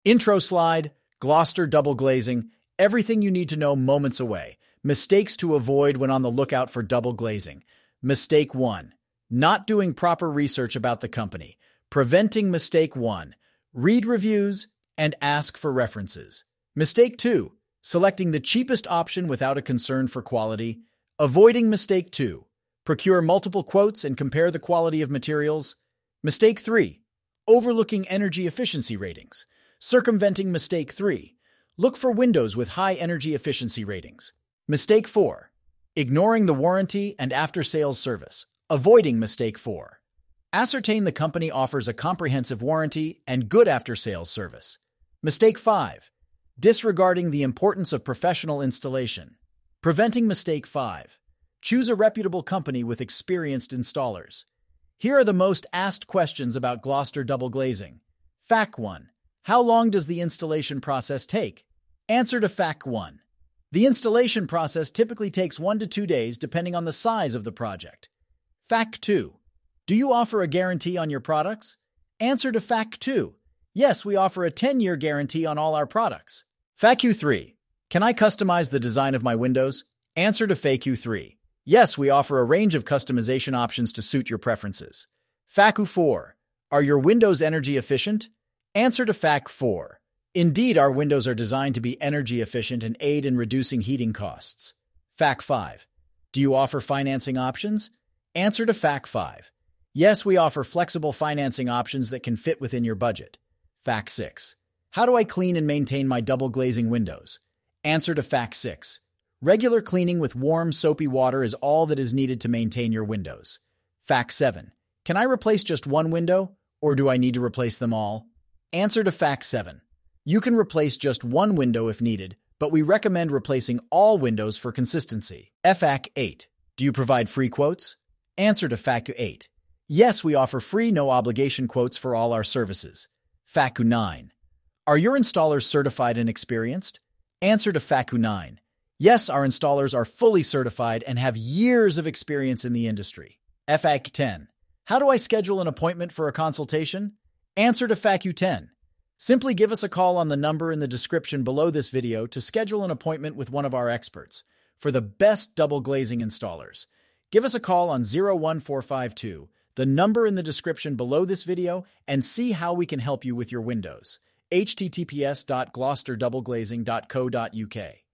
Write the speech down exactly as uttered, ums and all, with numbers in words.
Intro slide, Gloucester double glazing, everything you need to know moments away. Mistakes to avoid when on the lookout for double glazing. Mistake one, not doing proper research about the company. Preventing mistake one, read reviews and ask for references. Mistake two, selecting the cheapest option without a concern for quality. Avoiding mistake two, procure multiple quotes and compare the quality of materials. Mistake three, overlooking energy efficiency ratings. Circumventing mistake three, look for windows with high energy efficiency ratings. Mistake four, ignoring the warranty and after-sales service. Avoiding mistake four, ascertain the company offers a comprehensive warranty and good after-sales service. Mistake five, disregarding the importance of professional installation. Preventing mistake five, choose a reputable company with experienced installers. Here are the most asked questions about Gloucester double glazing. Fact one, how long does the installation process take? Answer to Fact one. The installation process typically takes one to two days depending on the size of the project. Fact two. Do you offer a guarantee on your products? Answer to Fact two. Yes, we offer a ten-year guarantee on all our products. Fact three. Can I customize the design of my windows? Answer to Fact three. Yes, we offer a range of customization options to suit your preferences. Fact four. Are your windows energy efficient? Answer to Fact four. Indeed, our windows are designed to be energy efficient and aid in reducing heating costs. Fact five. Do you offer financing options? Answer to Fact five. Yes, we offer flexible financing options that can fit within your budget. Fact six. How do I clean and maintain my double glazing windows? Answer to Fact six. Regular cleaning with warm, soapy water is all that is needed to maintain your windows. Fact seven. Can I replace just one window, or do I need to replace them all? Answer to Fact seven. You can replace just one window if needed, but we recommend replacing all windows for consistency. Fact eight. Do you provide free quotes? Answer to Fact eight. Yes, we offer free, no-obligation quotes for all our services. Fact nine. Are your installers certified and experienced? Answer to Fact nine. Yes, our installers are fully certified and have years of experience in the industry. Fact ten. How do I schedule an appointment for a consultation? Answer to Fact ten. Simply give us a call on the number in the description below this video to schedule an appointment with one of our experts for the best double glazing installers. Give us a call on zero one four five two, the number in the description below this video, and see how we can help you with your windows. h t t p s dot gloucester double glazing dot co dot u k